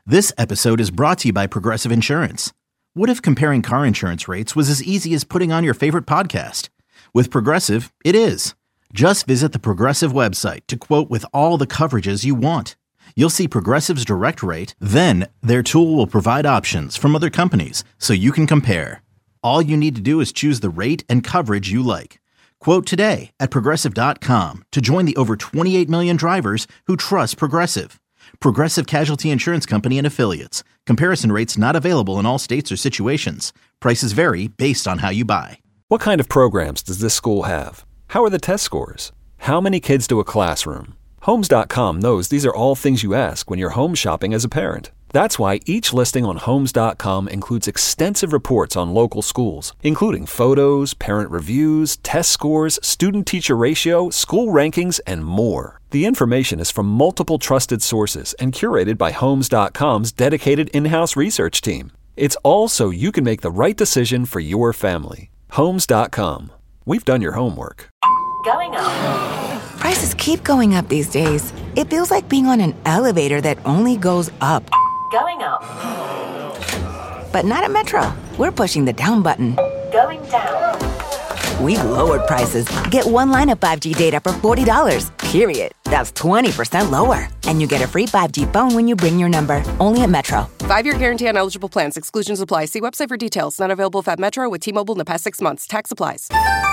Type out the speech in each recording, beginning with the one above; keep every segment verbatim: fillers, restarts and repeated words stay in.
This episode is brought to you by Progressive Insurance. What if comparing car insurance rates was as easy as putting on your favorite podcast? With Progressive, it is. Just visit the Progressive website to quote with all the coverages you want. You'll see Progressive's direct rate, then their tool will provide options from other companies so you can compare. All you need to do is choose the rate and coverage you like. Quote today at progressive dot com to join the over twenty-eight million drivers who trust Progressive. Progressive Casualty Insurance Company and Affiliates. Comparison rates not available in all states or situations. Prices vary based on how you buy. What kind of programs does this school have? How are the test scores? How many kids do a classroom? Homes dot com knows these are all things you ask when you're home shopping as a parent. That's why each listing on Homes dot com includes extensive reports on local schools, including photos, parent reviews, test scores, student-teacher ratio, school rankings, and more. The information is from multiple trusted sources and curated by Homes dot com's dedicated in-house research team. It's all so you can make the right decision for your family. Homes dot com. We've done your homework. Going up. Prices keep going up these days. It feels like being on an elevator that only goes up. Going up. But not at Metro. We're pushing the down button. Going down. We've lowered prices. Get one line of five G data for forty dollars. Period. That's twenty percent lower. And you get a free five G phone when you bring your number. Only at Metro. Five-year guarantee on eligible plans. Exclusions apply. See website for details. Not available at Metro with T-Mobile in the past six months. Tax applies.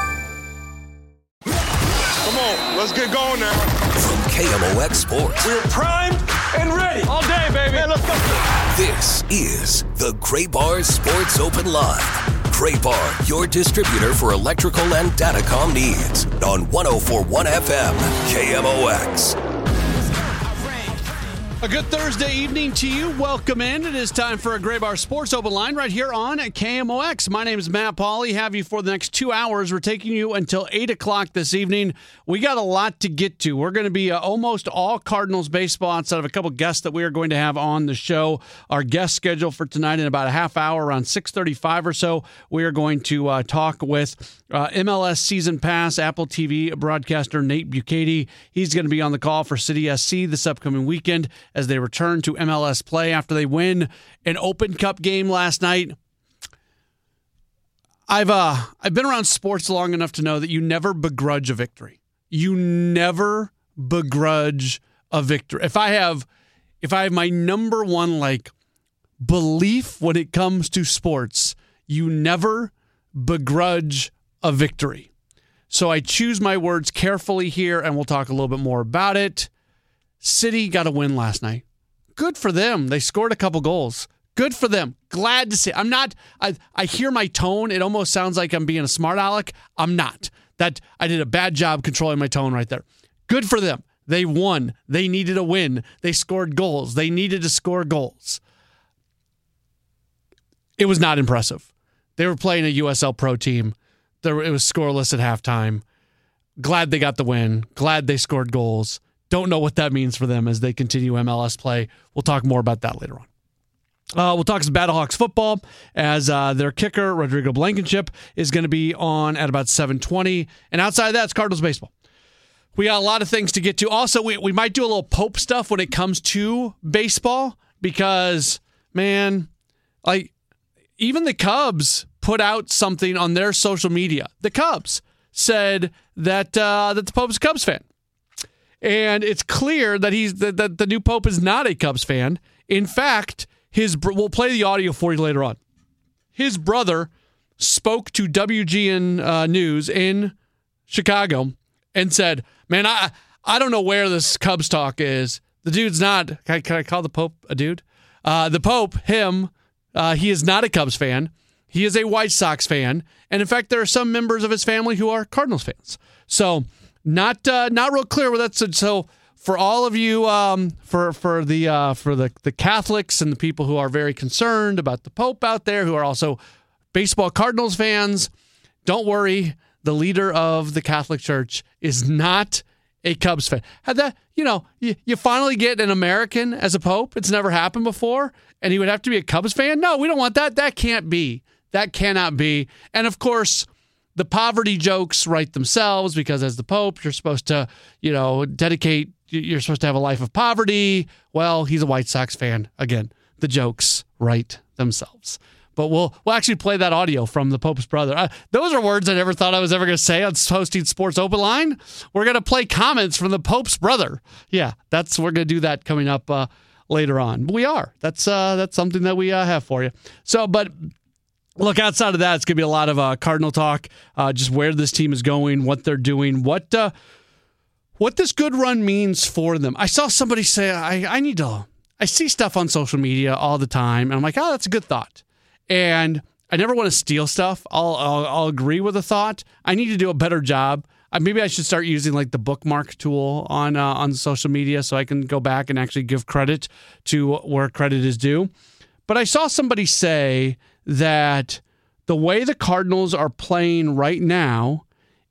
Come on, let's get going now. From K M O X Sports. We're primed and ready. All day, baby. Man, let's go. This is the Gray Bar Sports Open Live. Gray Bar, your distributor for electrical and datacom needs. On one oh four point one F M, K M O X. A good Thursday evening to you. Welcome in. It is time for a Gray Bar Sports Open Line right here on K M O X. My name is Matt Pauley. Have you for the next two hours. We're taking you until eight o'clock this evening. We got a lot to get to. We're going to be uh, almost all Cardinals baseball outside of a couple guests that we are going to have on the show. Our guest schedule for tonight in about a half hour, around six thirty-five or so, we are going to uh, talk with uh, M L S Season Pass Apple T V broadcaster Nate Bukaty. He's going to be on the call for City S C this upcoming weekend as they return to M L S play after they win an Open Cup game last night. I've uh I've been around sports long enough to know that you never begrudge a victory. You never begrudge a victory. If I have if I have my number one like belief when it comes to sports, you never begrudge a victory. So I choose my words carefully here, and we'll talk a little bit more about it. City got a win last night. Good for them. They scored a couple goals. Good for them. Glad to see. I'm not, I I hear my tone. It almost sounds like I'm being a smart aleck. I'm not. That I did a bad job controlling my tone right there. Good for them. They won. They needed a win. They scored goals. They needed to score goals. It was not impressive. They were playing a U S L Pro team. There, it was scoreless at halftime. Glad they got the win. Glad they scored goals. Don't know what that means for them as they continue M L S play. We'll talk more about that later on. Uh, we'll talk some Battlehawks football as uh, their kicker, Rodrigo Blankenship, is going to be on at about seven twenty. And outside of that, it's Cardinals baseball. We got a lot of things to get to. Also, we, we might do a little Pope stuff when it comes to baseball because, man, like even the Cubs put out something on their social media. The Cubs said that uh, that the Pope's a Cubs fan. And it's clear that he's that, that the new Pope is not a Cubs fan. In fact, his we'll play the audio for you later on. His brother spoke to W G N uh, News in Chicago and said, "Man, I I don't know where this Cubs talk is. The dude's not. Can I, can I call the Pope a dude? Uh, the Pope, him, uh, he is not a Cubs fan. He is a White Sox fan, and in fact, there are some members of his family who are Cardinals fans. So." Not uh, not real clear what that's. So for all of you, um, for for the uh, for the the Catholics and the people who are very concerned about the Pope out there, who are also baseball Cardinals fans, don't worry. The leader of the Catholic Church is not a Cubs fan. Had that, you know, you, you finally get an American as a Pope. It's never happened before, and he would have to be a Cubs fan. No, we don't want that. That can't be. That cannot be. And of course, the poverty jokes write themselves because as the Pope, you're supposed to, you know, dedicate, you're supposed to have a life of poverty. Well, he's a White Sox fan again. the jokes write themselves. But we'll we'll actually play that audio from the Pope's brother. Uh, those are words I never thought I was ever going to say on hosting Sports Open Line. We're going to play comments from the Pope's brother. Yeah, that's we're going to do that coming up uh, later on. But we are. That's uh, that's something that we uh, have for you. So, but look, outside of that, it's going to be a lot of uh, Cardinal talk, uh, just where this team is going, what they're doing, what uh, what this good run means for them. I saw somebody say, I, I need to, I see stuff on social media all the time, and I'm like, oh, that's a good thought. And I never want to steal stuff. I'll, I'll I'll agree with a thought. I need to do a better job. Uh, maybe I should start using like the bookmark tool on uh, on social media so I can go back and actually give credit to where credit is due. But I saw somebody say that the way the Cardinals are playing right now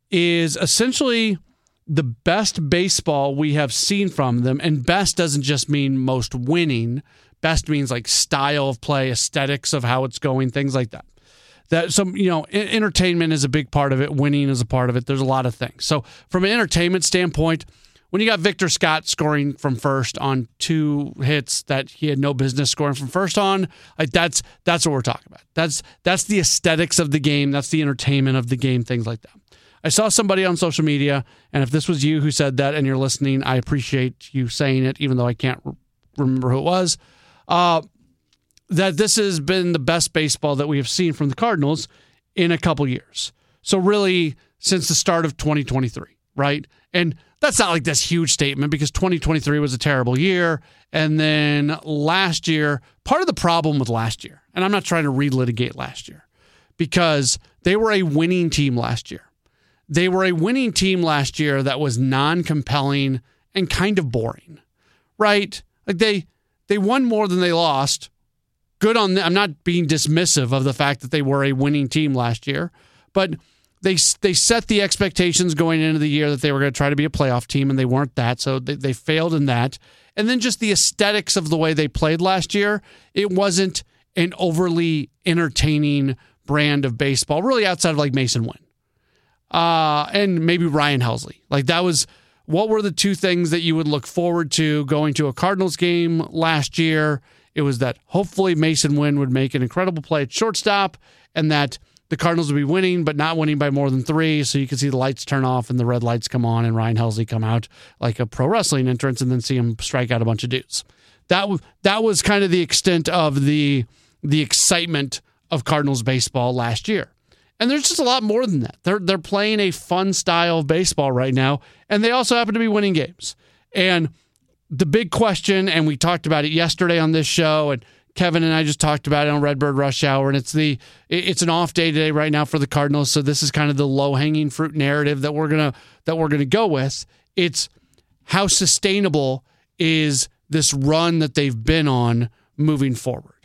is essentially the best baseball we have seen from them. And best doesn't just mean most winning. Best means like style of play, aesthetics of how it's going, things like that. That some, you know, entertainment is a big part of it. Winning is a part of it. There's a lot of things. So from an entertainment standpoint, when you got Victor Scott scoring from first on two hits that he had no business scoring from first on, like that's that's what we're talking about. That's that's the aesthetics of the game. That's the entertainment of the game. Things like that. I saw somebody on social media, and if this was you who said that and you're listening, I appreciate you saying it, even though I can't remember who it was. Uh, that this has been the best baseball that we have seen from the Cardinals in a couple years. So really, since the start of twenty twenty-three, right? And that's not like this huge statement because twenty twenty-three was a terrible year. And then last year, part of the problem with last year, and I'm not trying to relitigate last year, because they were a winning team last year. They were a winning team last year that was non-compelling and kind of boring, right? Like they... They won more than they lost. Good on them. I'm not being dismissive of the fact that they were a winning team last year, but they they set the expectations going into the year that they were going to try to be a playoff team, and they weren't that, so they, they failed in that. And then just the aesthetics of the way they played last year, it wasn't an overly entertaining brand of baseball, really outside of like Mason Wynn uh, and maybe Ryan Helsley. Like that was... What were the two things that you would look forward to going to a Cardinals game last year? It was that hopefully Mason Wynn would make an incredible play at shortstop and that the Cardinals would be winning, but not winning by more than three. So you could see the lights turn off and the red lights come on and Ryan Helsley come out like a pro wrestling entrance and then see him strike out a bunch of dudes. That, w- that was kind of the extent of the, the excitement of Cardinals baseball last year. And there's just a lot more than that. They're they're playing a fun style of baseball right now, and they also happen to be winning games. And the big question, and we talked about it yesterday on this show, and Kevin and I just talked about it on Redbird Rush Hour, and it's the it's an off day today right now for the Cardinals, so this is kind of the low-hanging fruit narrative that we're gonna that we're gonna go with. It's how sustainable is this run that they've been on moving forward.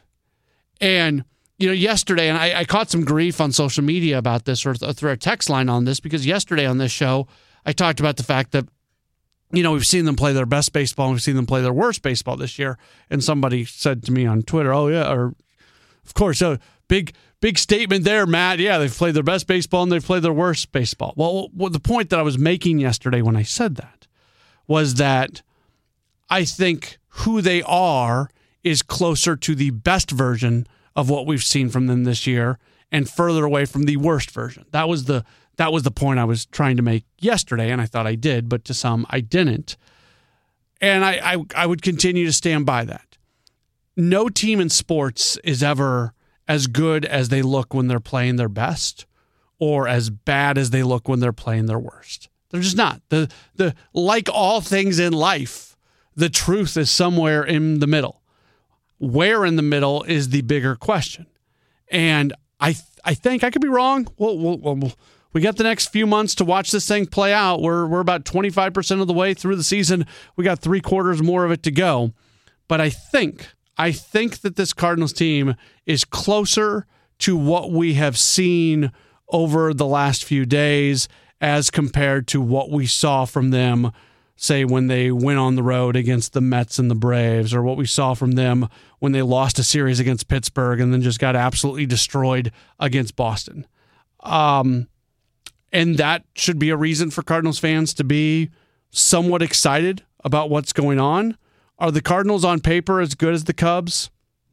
And you know, yesterday, and I, I caught some grief on social media about this or th- through a text line on this, because yesterday on this show, I talked about the fact that, you know, we've seen them play their best baseball and we've seen them play their worst baseball this year. And somebody said to me on Twitter, oh, yeah, or of course, a big, big statement there, Matt. Yeah, they've played their best baseball and they've played their worst baseball. Well, well, the point that I was making yesterday when I said that was that I think who they are is closer to the best version of what we've seen from them this year and further away from the worst version. That was the that was the point I was trying to make yesterday, and I thought I did, but to some I didn't. And I, I, I would continue to stand by that. No team in sports is ever as good as they look when they're playing their best or as bad as they look when they're playing their worst. They're just not. The the like all things in life, the truth is somewhere in the middle. Where in the middle is the bigger question. And I th- I think I could be wrong. We'll, we'll, we'll, we got the next few months to watch this thing play out. We're we're about twenty-five percent of the way through the season. We got three quarters more of it to go. But I think, I think that this Cardinals team is closer to what we have seen over the last few days as compared to what we saw from them, say, when they went on the road against the Mets and the Braves, or what we saw from them when they lost a series against Pittsburgh and then just got absolutely destroyed against Boston. Um, and that should be a reason for Cardinals fans to be somewhat excited about what's going on. Are the Cardinals on paper as good as the Cubs?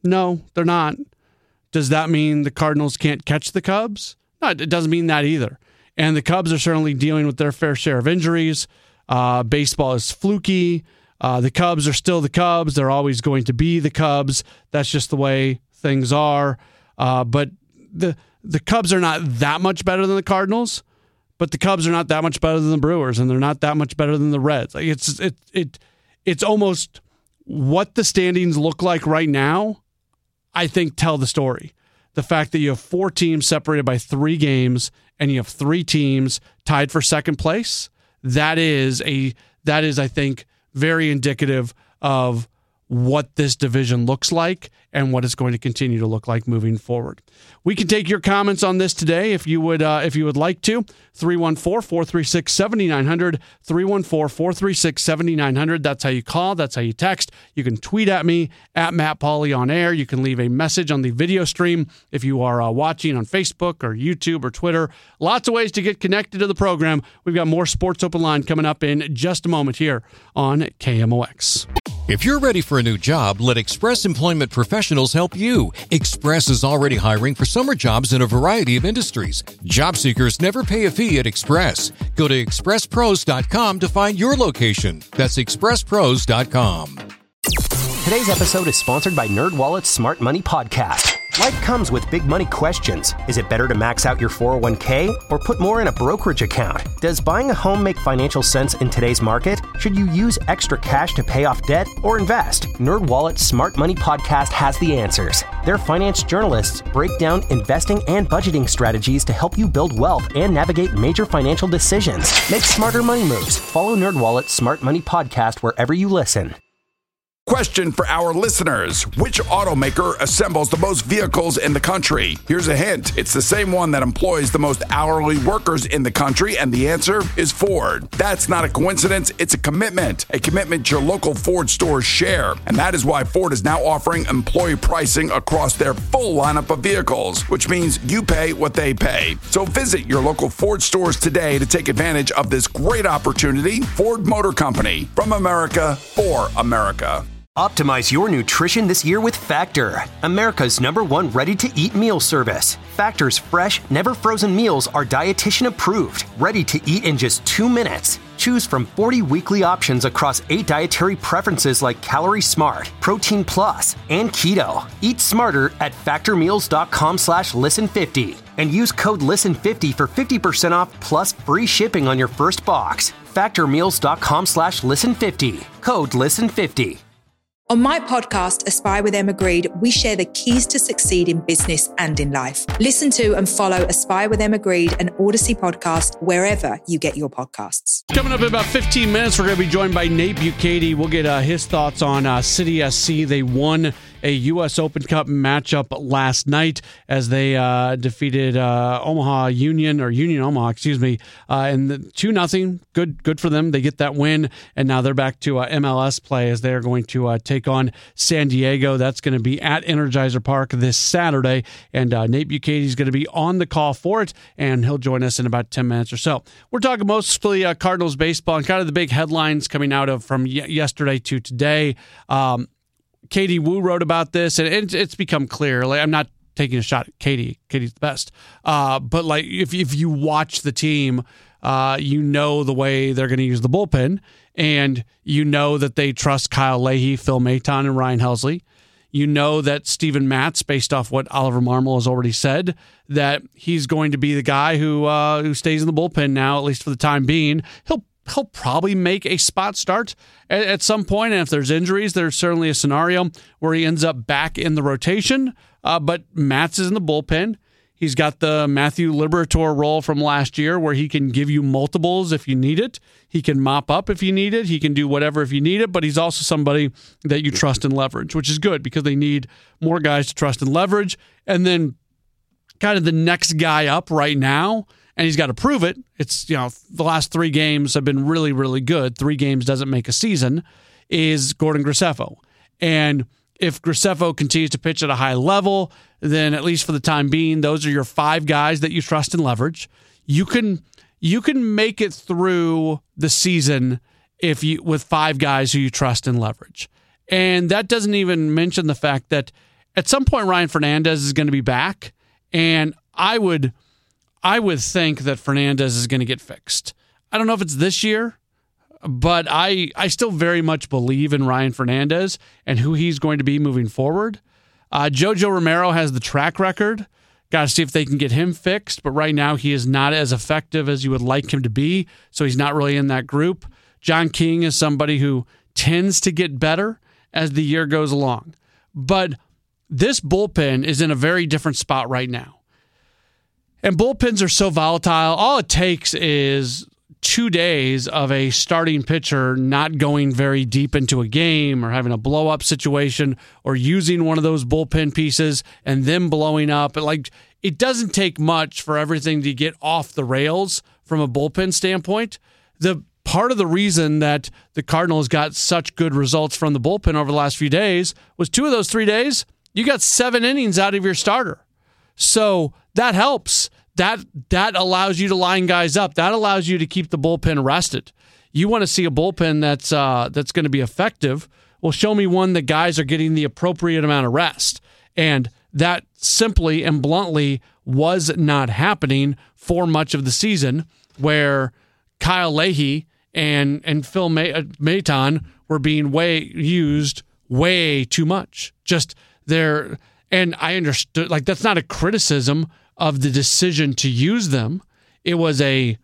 No, they're not. Does that mean the Cardinals can't catch the Cubs? No, it doesn't mean that either. And the Cubs are certainly dealing with their fair share of injuries. Uh, baseball is fluky. Uh, the Cubs are still the Cubs. They're always going to be the Cubs. That's just the way things are. Uh, but the the Cubs are not that much better than the Cardinals. But the Cubs are not that much better than the Brewers, and they're not that much better than the Reds. Like it's it it it's almost what the standings look like right now, I think tell the story. The fact that you have four teams separated by three games and you have three teams tied for second place, that is a that is I think very indicative of what this division looks like and what it's going to continue to look like moving forward. We can take your comments on this today if you would uh, if you would like to. three one four, four three six, seven nine zero zero, three one four, four three six, seven nine zero zero. That's how you call. That's how you text. You can tweet at me, at Matt Pauley on air. You can leave a message on the video stream if you are uh, watching on Facebook or YouTube or Twitter. Lots of ways to get connected to the program. We've got more Sports Open Line coming up in just a moment here on K M O X. If you're ready for a new job, let Express Employment Professionals help you. Express is already hiring for summer jobs in a variety of industries. Job seekers never pay a fee at Express. Go to express pros dot com to find your location. That's express pros dot com. Today's episode is sponsored by NerdWallet's Smart Money Podcast. Life comes with big money questions. Is it better to max out your four oh one k or put more in a brokerage account? Does buying a home make financial sense in today's market? Should you use extra cash to pay off debt or invest? NerdWallet's Smart Money Podcast has the answers. Their finance journalists break down investing and budgeting strategies to help you build wealth and navigate major financial decisions. Make smarter money moves. Follow NerdWallet's Smart Money Podcast wherever you listen. Question for our listeners. Which automaker assembles the most vehicles in the country? Here's a hint. It's the same one that employs the most hourly workers in the country, and the answer is Ford. That's not a coincidence. It's a commitment. A commitment your local Ford stores share. And that is why Ford is now offering employee pricing across their full lineup of vehicles, which means you pay what they pay. So visit your local Ford stores today to take advantage of this great opportunity. Ford Motor Company. From America, for America. Optimize your nutrition this year with Factor, America's number one ready-to-eat meal service. Factor's fresh, never-frozen meals are dietitian approved, ready to eat in just two minutes. Choose from forty weekly options across eight dietary preferences like Calorie Smart, Protein Plus, and Keto. Eat smarter at factormeals.com slash listen50 and use code listen fifty for fifty percent off plus free shipping on your first box. Factormeals.com slash listen50. Code listen fifty. On my podcast, Aspire with Emma Grede, we share the keys to succeed in business and in life. Listen to and follow Aspire with Emma Grede, an Odyssey podcast, wherever you get your podcasts. Coming up in about fifteen minutes, we're going to be joined by Nate Bukaty. We'll get uh, his thoughts on uh, City S C. They won a U S Open Cup matchup last night as they uh, defeated uh, Omaha Union, or Union Omaha, excuse me, uh, and two nothing. Good good for them. They get that win, and now they're back to uh, M L S play as they're going to uh, take on San Diego. That's going to be at Energizer Park this Saturday, and uh, Nate Bukaty is going to be on the call for it, and he'll join us in about ten minutes or so. We're talking mostly uh, Cardinals baseball and kind of the big headlines coming out of from y- yesterday to today. Um, Katie Woo wrote about this, and it, it's become clear. Like, I'm not taking a shot at Katie. Katie's the best. Uh, but like, if if you watch the team, uh, you know the way they're going to use the bullpen, and you know that they trust Kyle Leahy, Phil Maton, and Ryan Helsley. You know that Steven Matz, based off what Oliver Marmol has already said, that he's going to be the guy who uh, who stays in the bullpen now, at least for the time being. He'll He'll probably make a spot start at, at some point, and if there's injuries, there's certainly a scenario where he ends up back in the rotation. Uh, but Matz is in the bullpen. He's got the Matthew Liberatore role from last year where he can give you multiples if you need it. He can mop up if you need it. He can do whatever if you need it, but he's also somebody that you trust and leverage, which is good because they need more guys to trust and leverage. And then kind of the next guy up right now, and he's got to prove it. It's, you know, the last three games have been really, really good. Three games doesn't make a season, is Gordon Graceffo. And if Graceffo continues to pitch at a high level, then at least for the time being, those are your five guys that you trust and leverage. You can you can make it through the season if you with five guys who you trust and leverage. And that doesn't even mention the fact that at some point Ryan Fernandez is going to be back, and I would I would think that Fernandez is going to get fixed. I don't know if it's this year, but I I still very much believe in Ryan Fernandez and who he's going to be moving forward. Uh, Jojo Romero has the track record. Got to see if they can get him fixed, but right now he is not as effective as you would like him to be, so he's not really in that group. John King is somebody who tends to get better as the year goes along. But this bullpen is in a very different spot right now. And bullpens are so volatile. All it takes is two days of a starting pitcher not going very deep into a game or having a blow-up situation or using one of those bullpen pieces and them blowing up. Like, it doesn't take much for everything to get off the rails from a bullpen standpoint. The part of the reason that the Cardinals got such good results from the bullpen over the last few days was two of those three days, you got seven innings out of your starter. So that helps. That that allows you to line guys up. That allows you to keep the bullpen rested. You want to see a bullpen that's uh, that's going to be effective. Well, show me one that guys are getting the appropriate amount of rest. And that simply and bluntly was not happening for much of the season, where Kyle Leahy and and Phil May- Maton were being way used way too much. Just there, and I understood, like, that's not a criticism of the decision to use them. It was a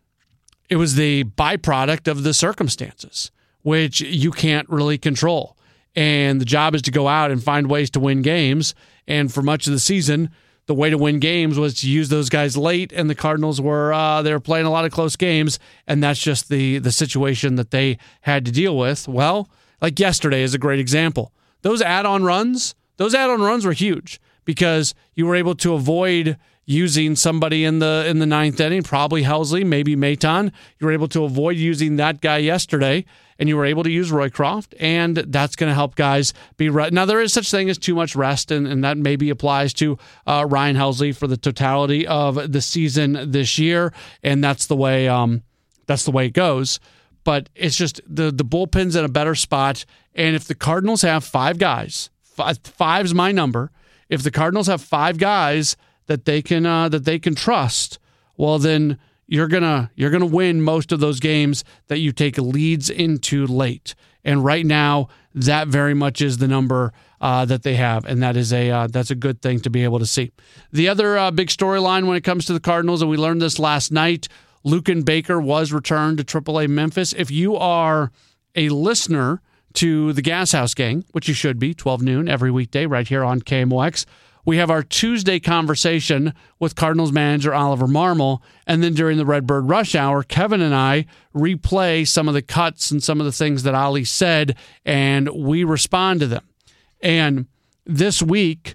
it was the byproduct of the circumstances, which you can't really control. And the job is to go out and find ways to win games. And for much of the season, the way to win games was to use those guys late, and the Cardinals were uh, they were playing a lot of close games, and that's just the the situation that they had to deal with. Well, like yesterday is a great example. Those add-on runs, those add-on runs were huge because you were able to avoid using somebody in the in the ninth inning, probably Helsley, maybe Maton. You were able to avoid using that guy yesterday, and you were able to use Roycroft, and that's going to help guys be re- now. There is such thing as too much rest, and, and that maybe applies to uh, Ryan Helsley for the totality of the season this year, and that's the way um, that's the way it goes. But it's just the the bullpen's in a better spot, and if the Cardinals have five guys, five, five's my number. If the Cardinals have five guys that they can uh, that they can trust, well, then you're gonna you're gonna win most of those games that you take leads into late. And right now, that very much is the number uh, that they have, and that is a uh, that's a good thing to be able to see. The other uh, big storyline when it comes to the Cardinals, and we learned this last night, Luken Baker was returned to triple A Memphis. If you are a listener to the Gas House Gang, which you should be, twelve noon every weekday right here on K M O X, we have our Tuesday conversation with Cardinals manager Oliver Marmol, and then during the Redbird Rush Hour, Kevin and I replay some of the cuts and some of the things that Ollie said, and we respond to them. And this week,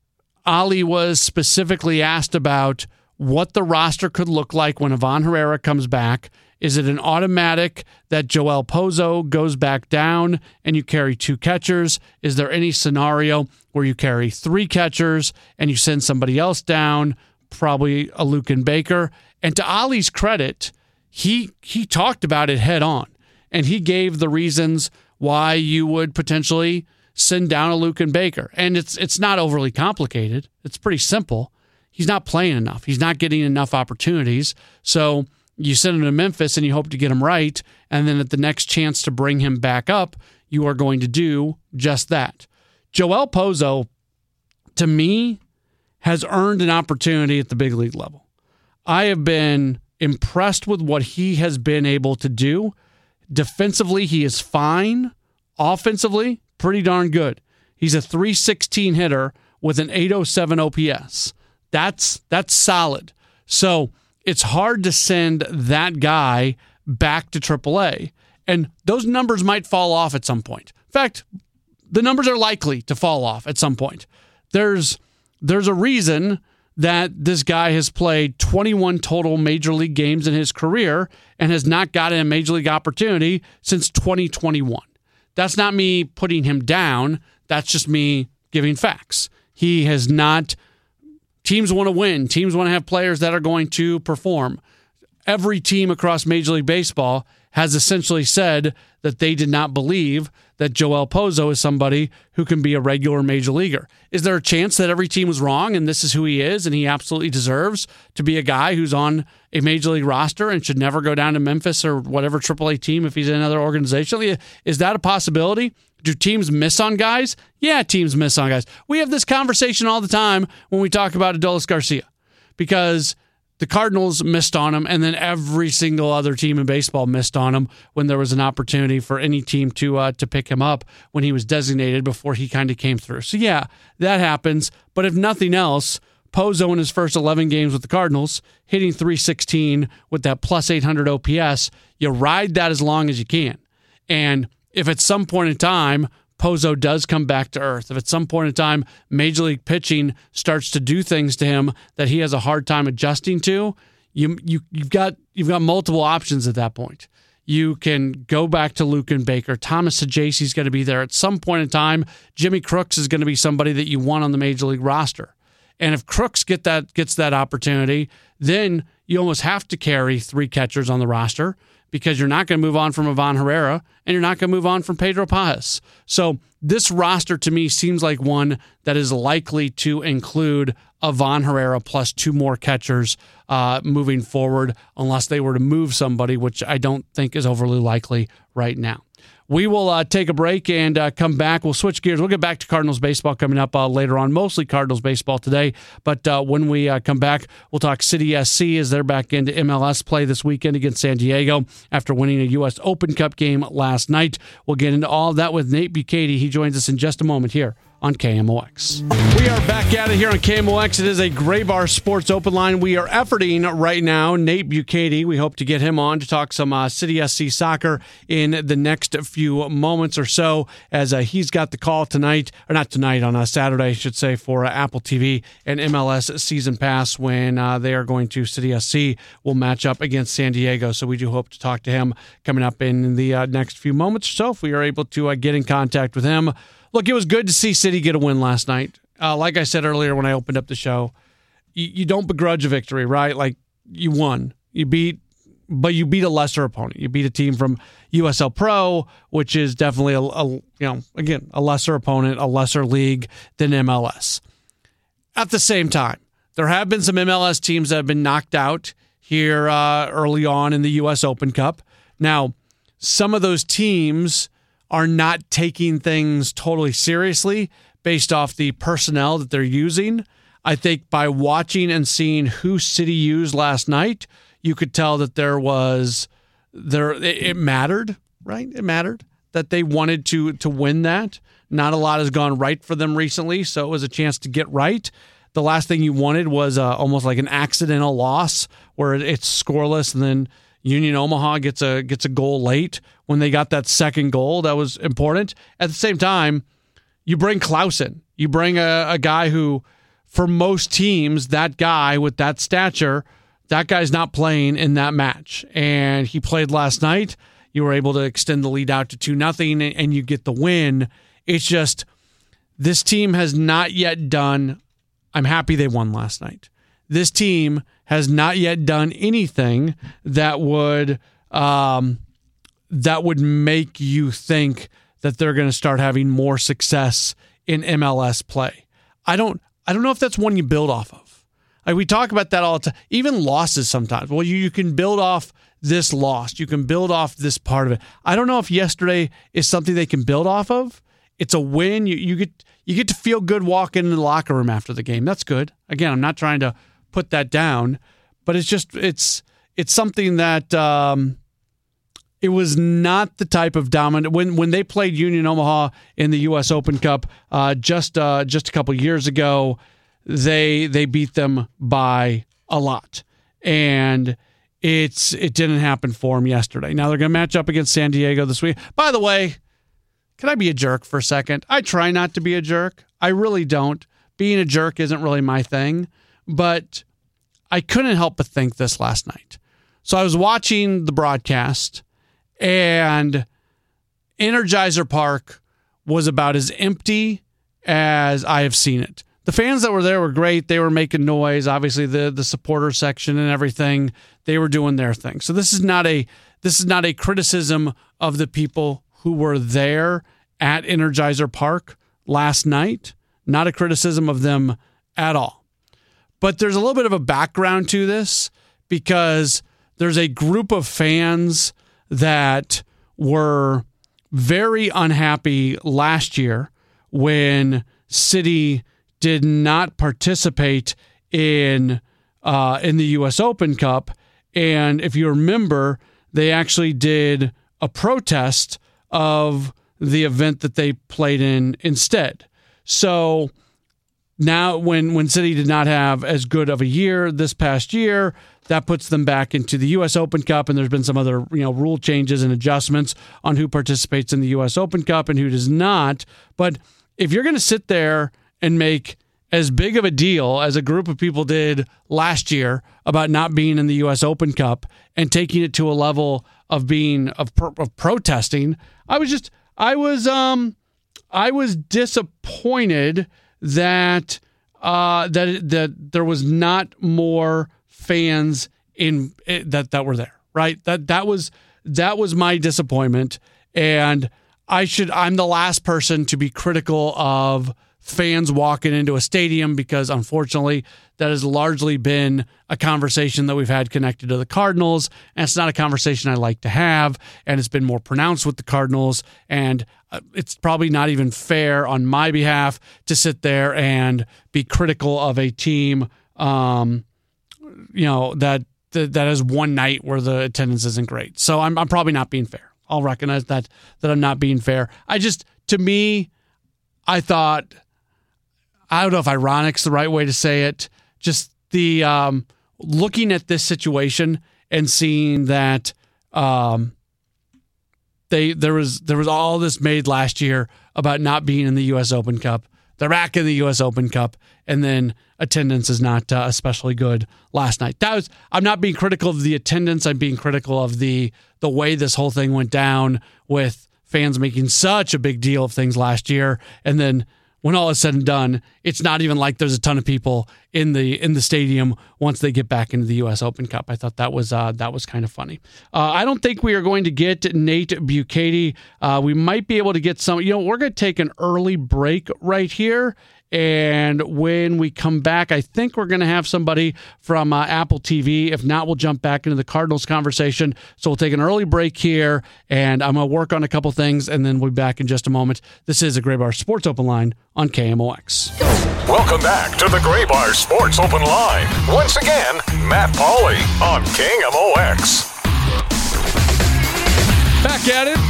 Ollie was specifically asked about what the roster could look like when Ivan Herrera comes back. Is it an automatic that Joel Pozo goes back down and you carry two catchers? Is there any scenario where you carry three catchers and you send somebody else down, probably a Luken Baker? And to Ollie's credit, he he talked about it head on, and he gave the reasons why you would potentially send down a Luken Baker. And it's it's not overly complicated. It's pretty simple. He's not playing enough. He's not getting enough opportunities. So you send him to Memphis and you hope to get him right, and then at the next chance to bring him back up, you are going to do just that. Joel Pozo, to me, has earned an opportunity at the big league level. I have been impressed with what he has been able to do. Defensively, he is fine. Offensively, pretty darn good. He's a three sixteen hitter with an eight oh seven O P S. That's that's solid. So it's hard to send that guy back to triple A. And those numbers might fall off at some point. In fact, the numbers are likely to fall off at some point. There's there's a reason that this guy has played twenty-one total major league games in his career and has not gotten a major league opportunity since twenty twenty-one. That's not me putting him down. That's just me giving facts. He has not... Teams want to win. Teams want to have players that are going to perform. Every team across Major League Baseball has essentially said that they did not believe that Joel Pozo is somebody who can be a regular major leaguer. Is there a chance that every team was wrong and this is who he is and he absolutely deserves to be a guy who's on a major league roster and should never go down to Memphis or whatever triple A team if he's in another organization? Is that a possibility? Do teams miss on guys? Yeah, teams miss on guys. We have this conversation all the time when we talk about Adolis Garcia because the Cardinals missed on him, and then every single other team in baseball missed on him when there was an opportunity for any team to uh, to pick him up when he was designated before he kind of came through. So yeah, that happens. But if nothing else, Pozo in his first eleven games with the Cardinals, hitting three sixteen with that plus eight hundred O P S, you ride that as long as you can. And if at some point in time Pozo does come back to earth, if at some point in time Major League pitching starts to do things to him that he has a hard time adjusting to, you you you've got you've got multiple options at that point. You can go back to Luken Baker. Thomas Sajaci's going to be there at some point in time. Jimmy Crooks is going to be somebody that you want on the Major League roster. And if Crooks get that gets that opportunity, then you almost have to carry three catchers on the roster, because you're not going to move on from Ivan Herrera and you're not going to move on from Pedro Pajas. So this roster to me seems like one that is likely to include Ivan Herrera plus two more catchers uh, moving forward, unless they were to move somebody, which I don't think is overly likely right now. We will uh, take a break and uh, come back. We'll switch gears. We'll get back to Cardinals baseball coming up uh, later on, mostly Cardinals baseball today. But uh, when we uh, come back, we'll talk City S C as they're back into M L S play this weekend against San Diego after winning a U S Open Cup game last night. We'll get into all of that with Nate Bukaty. He joins us in just a moment here on K M O X. We are back at it here on K M O X. It is a Graybar Sports Open Line. We are efforting right now Nate Bukaty. We hope to get him on to talk some uh, City S C soccer in the next few moments or so, as uh, he's got the call tonight, or not tonight, on a Saturday, I should say, for uh, Apple T V and M L S Season Pass when uh, they are going to City S C will match up against San Diego. So we do hope to talk to him coming up in the uh, next few moments or so if we are able to uh, get in contact with him. Look, it was good to see City get a win last night. Uh, like I said earlier when I opened up the show, you, you don't begrudge a victory, right? Like, you won. You beat, but you beat a lesser opponent. You beat a team from U S L Pro, which is definitely, a, a you know, again, a lesser opponent, a lesser league than M L S. At the same time, there have been some M L S teams that have been knocked out here uh, early on in the U S Open Cup. Now, some of those teams are not taking things totally seriously based off the personnel that they're using. I think by watching and seeing who City used last night, you could tell that there was there it mattered, right? It mattered that they wanted to to win that. Not a lot has gone right for them recently, so it was a chance to get right. The last thing you wanted was uh, almost like an accidental loss where it's scoreless and then Union Omaha gets a gets a goal late when they got that second goal. That was important. At the same time, you bring Clausen. You bring a, a guy who, for most teams, that guy with that stature, that guy's not playing in that match. And he played last night. You were able to extend the lead out to two nothing, and you get the win. It's just, this team has not yet done, I'm happy they won last night. This team has not yet done anything that would um, that would make you think that they're going to start having more success in M L S play. I don't I don't know if that's one you build off of. Like, we talk about that all the time. Even losses sometimes. Well, you, you can build off this loss. You can build off this part of it. I don't know if yesterday is something they can build off of. It's a win. You you get you get to feel good walking in the locker room after the game. That's good. Again, I'm not trying to put that down, but it's just it's it's something that um, it was not the type of dominant when when they played Union Omaha in the U S Open Cup uh, just uh, just a couple years ago. They they beat them by a lot, and it's it didn't happen for them yesterday. Now they're going to match up against San Diego this week. By the way, can I be a jerk for a second? I try not to be a jerk. I really don't. Being a jerk isn't really my thing. But I couldn't help but think this last night. So I was watching the broadcast, and Energizer Park was about as empty as I have seen it. The fans that were there were great. They were making noise. Obviously, the the supporter section and everything, they were doing their thing. So this is not a this is not a criticism of the people who were there at Energizer Park last night. Not a criticism of them at all. But there's a little bit of a background to this because there's a group of fans that were very unhappy last year when City did not participate in uh, in the U S Open Cup. And if you remember, they actually did a protest of the event that they played in instead. So now when, when City did not have as good of a year this past year, that puts them back into the U S Open Cup, and there's been some other you know rule changes and adjustments on who participates in the U S Open Cup and who does not. But if you're going to sit there and make as big of a deal as a group of people did last year about not being in the U S Open Cup and taking it to a level of being of, of protesting, I was just I was um I was disappointed that uh that that there was not more fans in that that were there, right? That that was that was my disappointment, and I should I'm the last person to be critical of fans walking into a stadium because unfortunately that has largely been a conversation that we've had connected to the Cardinals, and it's not a conversation I like to have, and it's been more pronounced with the Cardinals, and it's probably not even fair on my behalf to sit there and be critical of a team um, you know that, that that has one night where the attendance isn't great. So I'm I'm probably not being fair. I'll recognize that that I'm not being fair. I just to me I thought I don't know if ironic's the right way to say it. Just the um, looking at this situation and seeing that um, they there was there was all this made last year about not being in the U S Open Cup. They're back in the U S Open Cup, and then attendance is not uh, especially good last night. That was I'm not being critical of the attendance. I'm being critical of the the way this whole thing went down with fans making such a big deal of things last year, and then when all is said and done, it's not even like there's a ton of people in the in the stadium once they get back into the U S Open Cup. I thought that was uh, that was kind of funny. Uh, I don't think we are going to get Nate Bukaty. Uh, we might be able to get some. You know, we're going to take an early break right here. And when we come back, I think we're going to have somebody from uh, Apple T V. If not, we'll jump back into the Cardinals conversation. So we'll take an early break here, and I'm going to work on a couple things, and then we'll be back in just a moment. This is a Gray Bar Sports Open Line on K M O X. Welcome back to the Gray Bar Sports Open Line. Once again, Matt Pauley on K M O X. Back at it.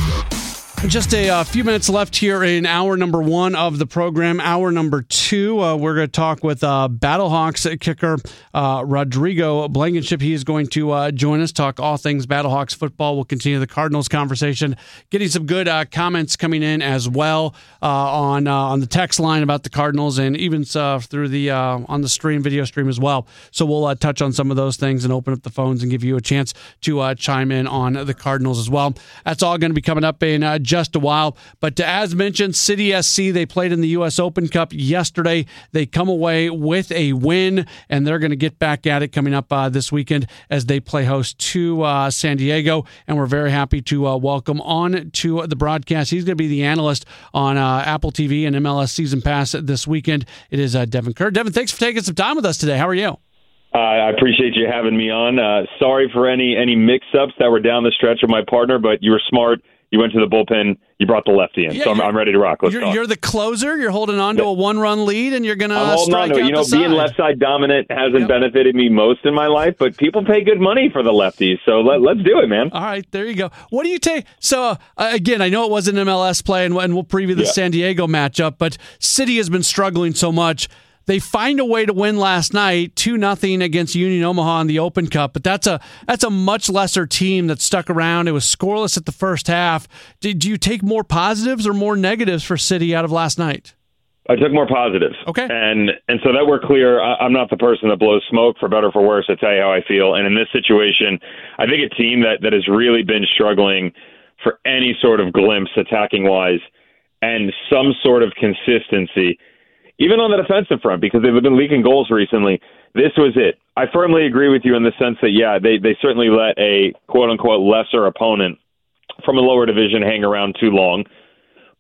Just a uh, few minutes left here in hour number one of the program. Hour number two, uh, we're going to talk with uh, Battlehawks kicker uh, Rodrigo Blankenship. He is going to uh, join us, talk all things Battlehawks football. We'll continue the Cardinals conversation, getting some good uh, comments coming in as well uh, on uh, on the text line about the Cardinals, and even uh, through the uh, on the stream, video stream as well. So we'll uh, touch on some of those things and open up the phones and give you a chance to uh, chime in on the Cardinals as well. That's all going to be coming up in uh, just a while. But as mentioned, City S C, they played in the U S Open Cup yesterday. They come away with a win, and they're going to get back at it coming up uh, this weekend as they play host to uh, San Diego. And we're very happy to uh, welcome on to the broadcast. He's going to be the analyst on uh, Apple T V and M L S Season Pass this weekend. It is uh, Devin Kerr. Devin, thanks for taking some time with us today. How are you? Uh, I appreciate you having me on. Uh, sorry for any any mix-ups that were down the stretch with my partner, but you were smart. You went to the bullpen. You brought the lefty in, yeah, so I'm, I'm ready to rock. Let's you're, talk. You're the closer. You're holding on to a one-run lead, and you're going to strike on to out it. You know, the being side. left side dominant hasn't yep. benefited me most in my life, but people pay good money for the lefties, so let, let's do it, man. All right, there you go. What do you take? So uh, again, I know it was an M L S play, and, and we'll preview the yeah. San Diego matchup, but City has been struggling so much. They find a way to win last night, two nothing against Union Omaha in the Open Cup, but that's a that's a much lesser team that stuck around. It was scoreless at the first half. Did, do you take more positives or more negatives for City out of last night? I took more positives. Okay. And and so that we're clear, I, I'm not the person that blows smoke, for better or for worse. I tell you how I feel. And in this situation, I think a team that, that has really been struggling for any sort of glimpse attacking-wise and some sort of consistency, even on the defensive front, because they've been leaking goals recently, this was it. I firmly agree with you in the sense that, yeah, they, they certainly let a quote-unquote lesser opponent from a lower division hang around too long.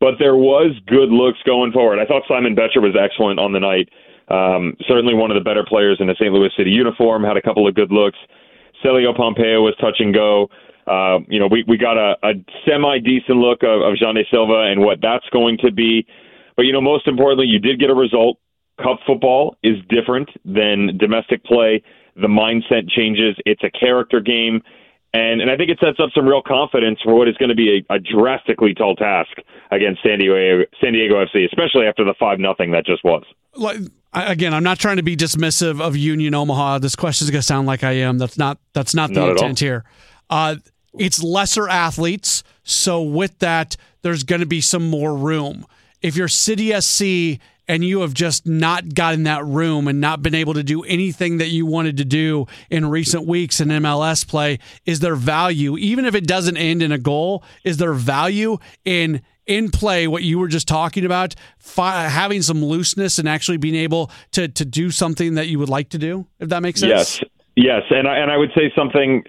but there was good looks going forward. I thought Simon Betcher was excellent on the night. Um, certainly one of the better players in a Saint Louis City uniform, had a couple of good looks. Celio Pompeo was touch and go. Uh, you know, we, we got a, a semi-decent look of, of Jean De Silva and what that's going to be. But, you know, most importantly, you did get a result. Cup football is different than domestic play. The mindset changes. It's a character game. And and I think it sets up some real confidence for what is going to be a, a drastically tall task against San Diego, San Diego F C, especially after the five nothing that just was. Like, again, I'm not trying to be dismissive of Union Omaha. This question is going to sound like I am. That's not that's not the Not at intent all. here. Uh, it's lesser athletes, so with that, there's going to be some more room. If you're City S C and you have just not gotten that room and not been able to do anything that you wanted to do in recent weeks in M L S play, is there value, even if it doesn't end in a goal, is there value in in play, what you were just talking about, fi- having some looseness and actually being able to to do something that you would like to do, if that makes sense? Yes. Yes, and I, and I would say something,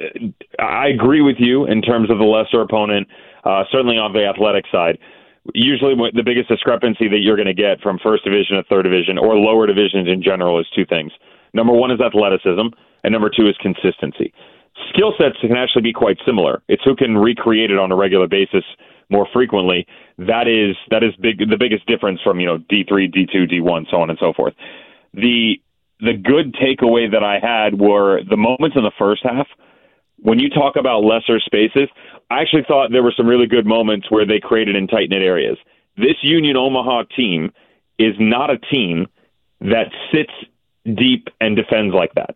I agree with you in terms of the lesser opponent, uh, certainly on the athletic side. Usually the biggest discrepancy that you're going to get from first division to third division or lower divisions in general is two things. Number one is athleticism, and number two is consistency. Skill sets can actually be quite similar. It's who can recreate it on a regular basis more frequently. That is that is big. The biggest difference from, you know, D three, D two, D one, so on and so forth. The the good takeaway that I had were the moments in the first half. When you talk about lesser spaces, I actually thought there were some really good moments where they created in tight-knit areas. This Union Omaha team is not a team that sits deep and defends like that.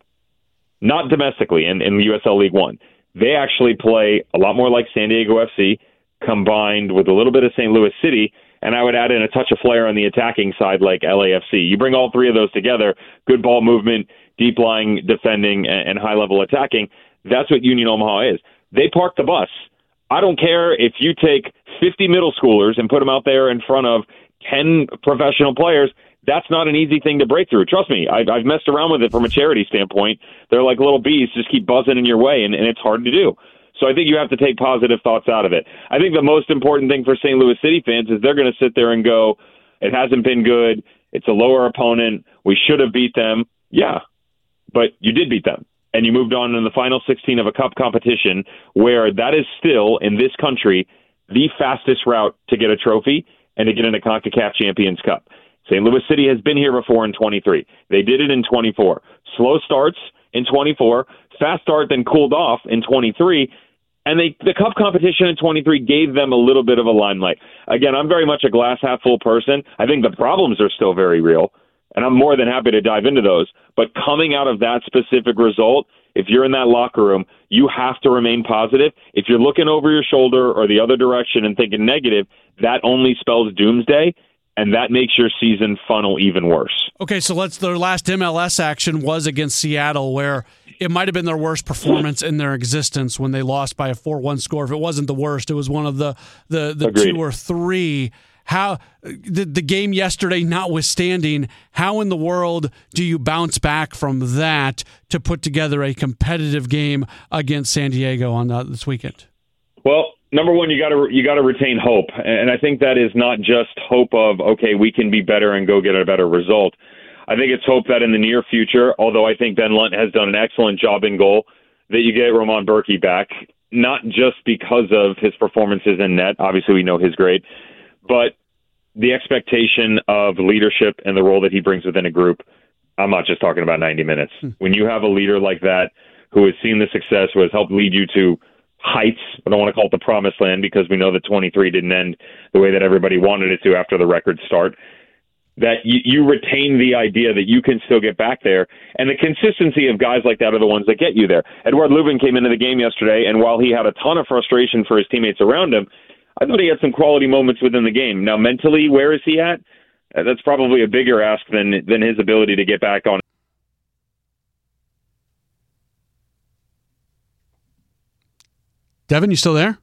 Not domestically in, in the U S L League One. They actually play a lot more like San Diego F C combined with a little bit of Saint Louis City, and I would add in a touch of flair on the attacking side like L A F C. You bring all three of those together, good ball movement, deep-lying defending, and, and high-level attacking. That's what Union Omaha is. They park the bus. I don't care if you take fifty middle schoolers and put them out there in front of ten professional players. That's not an easy thing to break through. Trust me, I've, I've messed around with it from a charity standpoint. They're like little bees, just keep buzzing in your way, and, and it's hard to do. So I think you have to take positive thoughts out of it. I think the most important thing for Saint Louis City fans is they're going to sit there and go, it hasn't been good. It's a lower opponent. We should have beat them. Yeah, but you did beat them. And you moved on in the final sixteen of a cup competition where that is still, in this country, the fastest route to get a trophy and to get into CONCACAF Champions Cup. Saint Louis City has been here before in twenty-three. They did it in twenty-four. Slow starts in twenty-four, fast start, then cooled off in twenty-three. And they, the cup competition in twenty-three gave them a little bit of a limelight. Again, I'm very much a glass half full person. I think the problems are still very real, and I'm more than happy to dive into those. But coming out of that specific result, if you're in that locker room, you have to remain positive. If you're looking over your shoulder or the other direction and thinking negative, that only spells doomsday, and that makes your season funnel even worse. Okay, so let's. Their last M L S action was against Seattle, where it might have been their worst performance in their existence when they lost by a four one score. If it wasn't the worst, it was one of the the, the two or three. How the, the game yesterday notwithstanding, how in the world do you bounce back from that to put together a competitive game against San Diego on uh, this weekend? Well, number one, you got to you got to retain hope, and I think that is not just hope of okay, we can be better and go get a better result. I think it's hope that in the near future, although I think Ben Lunt has done an excellent job in goal, that you get Roman Berkey back, not just because of his performances in net. Obviously, we know his grade. But the expectation of leadership and the role that he brings within a group, I'm not just talking about ninety minutes. Hmm. When you have a leader like that who has seen the success, who has helped lead you to heights, I don't want to call it the promised land because we know that twenty-three didn't end the way that everybody wanted it to after the record start, that you, you retain the idea that you can still get back there. And the consistency of guys like that are the ones that get you there. Edouard Lubin came into the game yesterday, and while he had a ton of frustration for his teammates around him, I thought he had some quality moments within the game. Now, mentally, where is he at? Uh, that's probably a bigger ask than than his ability to get back on. Devin, you still there?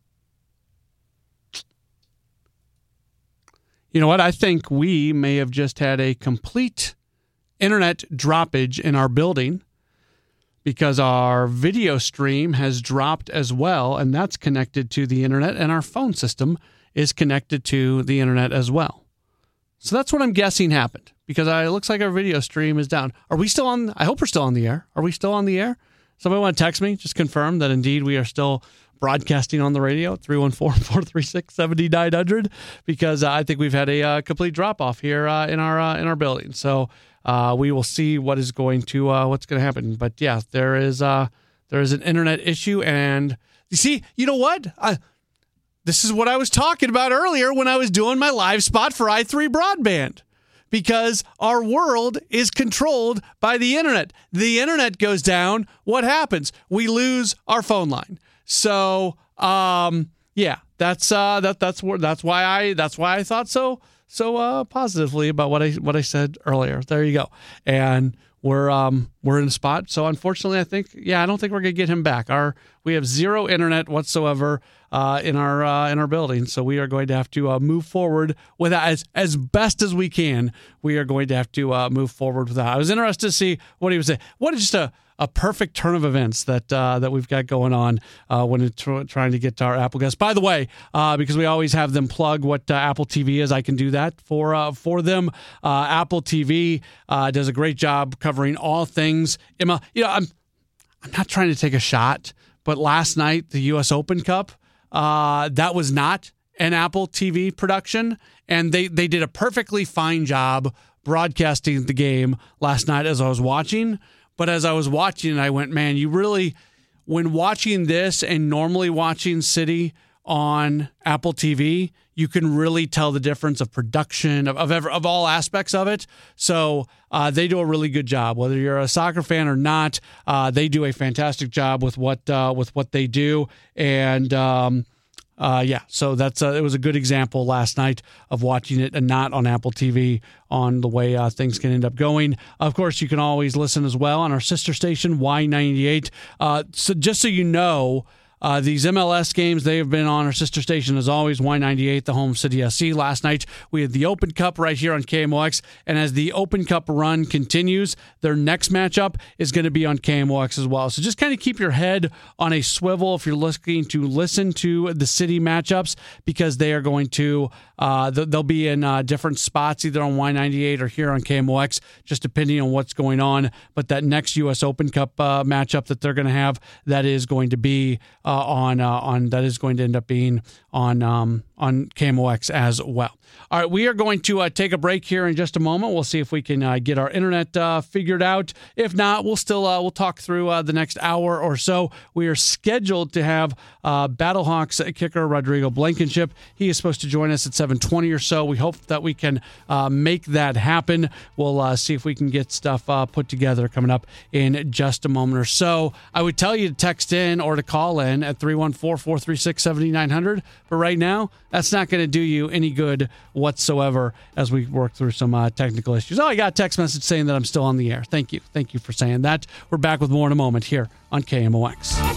You know what? I think we may have just had a complete internet droppage in our building because our video stream has dropped as well, and that's connected to the internet, and our phone system is connected to the internet as well. So that's what I'm guessing happened, because I, it looks like our video stream is down. Are we still on? I hope we're still on the air. Are we still on the air? Somebody want to text me, just confirm that indeed we are still broadcasting on the radio, three one four, four three six, seven nine zero zero, because uh, I think we've had a uh, complete drop-off here uh, in our uh, in our building. So uh, we will see what is going to uh, what's going to happen. But yeah, there is uh, there is an internet issue, and you see, you know what? I, this is what I was talking about earlier when I was doing my live spot for i three Broadband. Because our world is controlled by the internet. The internet goes down, what happens? We lose our phone line. So, um, yeah, that's uh, that that's that's why I that's why I thought so so uh, positively about what I what I said earlier. There you go. And we're um we're in a spot. So unfortunately, I think yeah, I don't think we're gonna get him back. Our we have zero internet whatsoever uh, in our uh, in our building. So we are going to have to uh, move forward with that as as best as we can. We are going to have to uh, move forward with that. I was interested to see what he was saying. What is just a A perfect turn of events that uh, that we've got going on uh, when it's tr- trying to get to our Apple guests. By the way, uh, because we always have them plug what uh, Apple T V is, I can do that for uh, for them. Uh, Apple T V uh, does a great job covering all things. Emma, you know, I'm I'm not trying to take a shot, but last night the U S Open Cup uh, that was not an Apple T V production, and they they did a perfectly fine job broadcasting the game last night as I was watching. But as I was watching, I went, man, you really, when watching this and normally watching City on Apple T V, you can really tell the difference of production, of of, ever, of all aspects of it. So uh, they do a really good job. Whether you're a soccer fan or not, uh, they do a fantastic job with what uh, with what they do. And um, Uh, yeah, so that's uh, it was a good example last night of watching it and not on Apple T V on the way uh, things can end up going. Of course, you can always listen as well on our sister station, Y ninety-eight. Uh, so just so you know, uh, these M L S games, they have been on our sister station as always, Y ninety-eight, the home of City S C. Last night, we had the Open Cup right here on K M O X, and as the Open Cup run continues, their next matchup is going to be on K M O X as well. So just kind of keep your head on a swivel if you're looking to listen to the City matchups, because they are going to, uh, they'll be in uh, different spots, either on Y ninety-eight or here on K M O X, just depending on what's going on. But that next U S Open Cup uh, matchup that they're going to have, that is going to be uh, on uh, on that is going to end up being on um, on K M O X as well. All right, we are going to uh, take a break here in just a moment. We'll see if we can uh, get our internet uh, figured out. If not, we'll still uh, we'll talk through uh, the next hour or so. We are scheduled to have uh, Battlehawks kicker Rodrigo Blankenship. He is supposed to join us at seven twenty or so. We hope that we can uh, make that happen. We'll uh, see if we can get stuff uh, put together coming up in just a moment or so. I would tell you to text in or to call in at three one four, four three six, seven nine zero zero, but right now, that's not going to do you any good whatsoever as we work through some uh, technical issues. Oh, I got a text message saying that I'm still on the air. Thank you. Thank you for saying that. We're back with more in a moment here on K M O X.